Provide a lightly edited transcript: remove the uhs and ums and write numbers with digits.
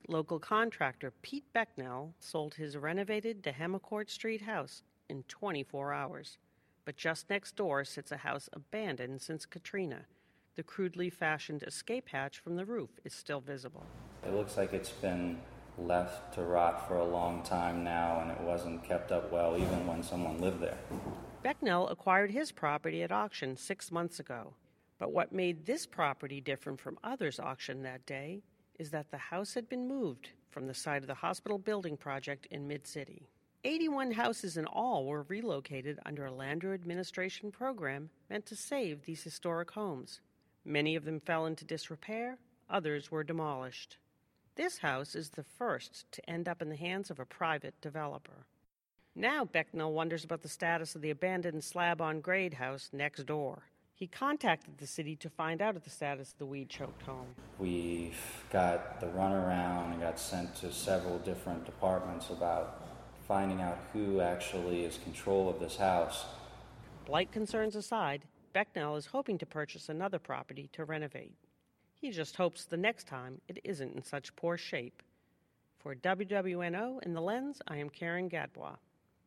Local contractor Pete Becknell sold his renovated Dehemicourt Street house in 24 hours. But just next door sits a house abandoned since Katrina. The crudely fashioned escape hatch from the roof is still visible. It looks like it's been left to rot for a long time now, and it wasn't kept up well even when someone lived there. Becknell acquired his property at auction 6 months ago. But what made this property different from others auctioned that day is that the house had been moved from the site of the hospital building project in Mid-City. 81 houses in all were relocated under a Landrieu administration program meant to save these historic homes. Many of them fell into disrepair, others were demolished. This house is the first to end up in the hands of a private developer. Now Becknell wonders about the status of the abandoned slab-on-grade house next door. He contacted the city to find out the status of the weed-choked home. We got the runaround and got sent to several different departments about finding out who actually is in control of this house. Blight concerns aside, Becknell is hoping to purchase another property to renovate. He just hopes the next time it isn't in such poor shape. For WWNO in the Lens, I am Karen Gadbois.